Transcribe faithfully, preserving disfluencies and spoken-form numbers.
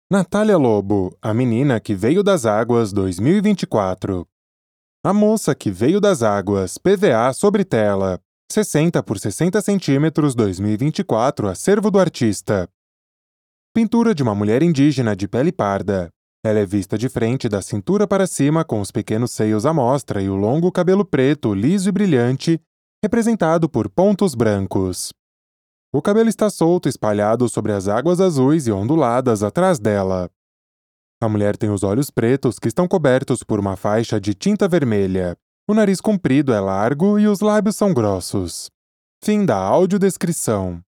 Natália Lobo, a menina que veio das águas dois mil e vinte e quatro. A moça que veio das águas, P V A sobre tela, sessenta por sessenta centímetros dois mil e vinte e quatro, acervo do artista. Pintura de uma mulher indígena de pele parda. Ela é vista de frente da cintura para cima com os pequenos seios à mostra e o longo cabelo preto, liso e brilhante, representado por pontos brancos. O cabelo está solto espalhado sobre as águas azuis e onduladas atrás dela. A mulher tem os olhos pretos que estão cobertos por uma faixa de tinta vermelha. O nariz comprido é largo e os lábios são grossos. Fim da audiodescrição.